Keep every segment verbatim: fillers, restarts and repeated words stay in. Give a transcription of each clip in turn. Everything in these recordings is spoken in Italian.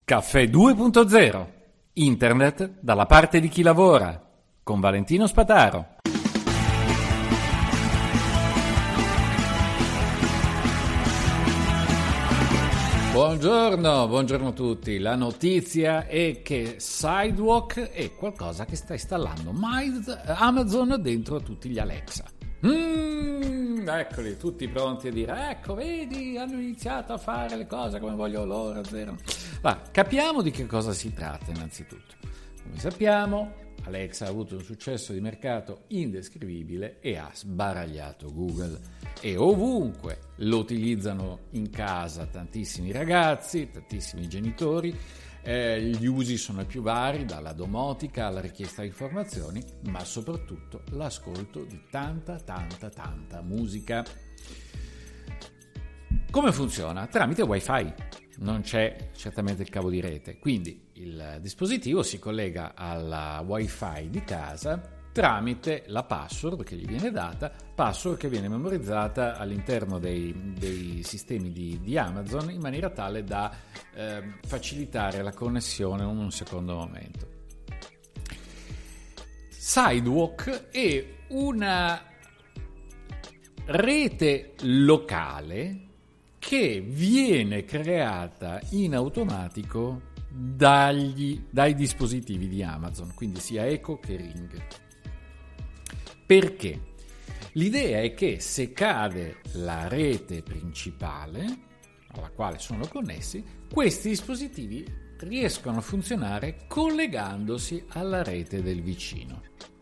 Caffè due punto zero. Internet dalla parte di chi lavora. Con Valentino Spataro. Buongiorno, buongiorno a tutti. La notizia è che Sidewalk è qualcosa che sta installando Amazon dentro a tutti gli Alexa. Mm, eccoli, tutti pronti a dire: ecco, vedi, hanno iniziato a fare le cose come voglio loro. Zero. Va, capiamo di che cosa si tratta innanzitutto. Come sappiamo, Alexa ha avuto un successo di mercato indescrivibile e ha sbaragliato Google. E ovunque lo utilizzano in casa tantissimi ragazzi, tantissimi genitori. Eh, gli usi sono più vari, dalla domotica alla richiesta di informazioni, ma soprattutto l'ascolto di tanta, tanta, tanta musica. Come funziona? Tramite Wi-Fi. Non c'è certamente il cavo di rete, quindi il dispositivo si collega alla Wi-Fi di casa tramite la password che gli viene data, password che viene memorizzata all'interno dei, dei sistemi di, di Amazon in maniera tale da eh, facilitare la connessione in un secondo momento. Sidewalk è una rete locale che viene creata in automatico dagli, dai dispositivi di Amazon, quindi sia Echo che Ring. Perché? L'idea è che se cade la rete principale alla quale sono connessi, questi dispositivi riescono a funzionare collegandosi alla rete del vicino.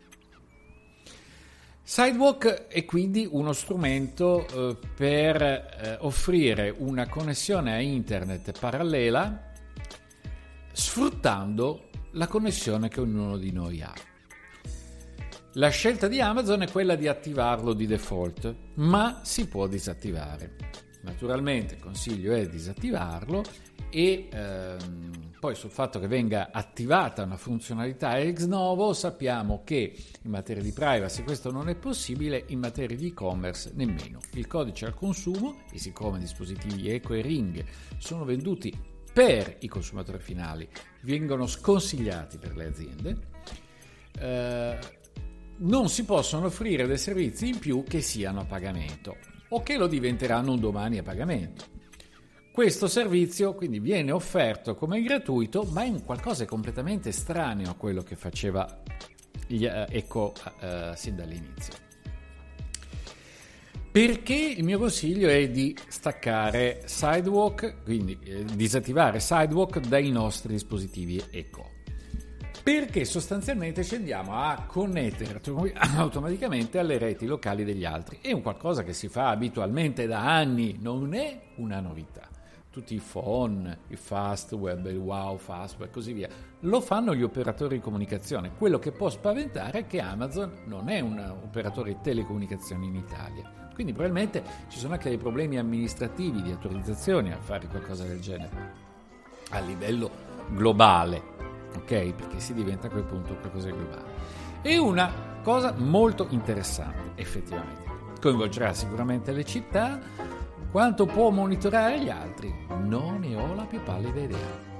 Sidewalk è quindi uno strumento eh, per eh, offrire una connessione a internet parallela sfruttando la connessione che ognuno di noi ha. La scelta di Amazon è quella di attivarlo di default, ma si può disattivare. Naturalmente il consiglio è disattivarlo e ehm, poi sul fatto che venga attivata una funzionalità ex novo sappiamo che in materia di privacy questo non è possibile, in materia di e-commerce nemmeno. Il codice al consumo, e siccome i dispositivi Echo e Ring sono venduti per i consumatori finali, vengono sconsigliati per le aziende, eh, non si possono offrire dei servizi in più che siano a pagamento o che lo diventeranno un domani a pagamento. Questo servizio quindi viene offerto come gratuito, ma è un qualcosa completamente estraneo a quello che faceva Echo uh, sin dall'inizio. Perché il mio consiglio è di staccare Sidewalk, quindi eh, disattivare Sidewalk dai nostri dispositivi Echo. Perché sostanzialmente ci andiamo a connettere automaticamente alle reti locali degli altri. È un qualcosa che si fa abitualmente da anni, non è una novità. Tutti i phone, i Fastweb, il Wow Fastweb e così via, lo fanno gli operatori di comunicazione. Quello che può spaventare è che Amazon non è un operatore di telecomunicazioni in Italia. Quindi probabilmente ci sono anche dei problemi amministrativi di autorizzazioni a fare qualcosa del genere a livello globale. Ok, perché si diventa a quel punto qualcosa di globale. E una cosa molto interessante, effettivamente, coinvolgerà sicuramente le città. Quanto può monitorare gli altri? Non ne ho la più pallida idea.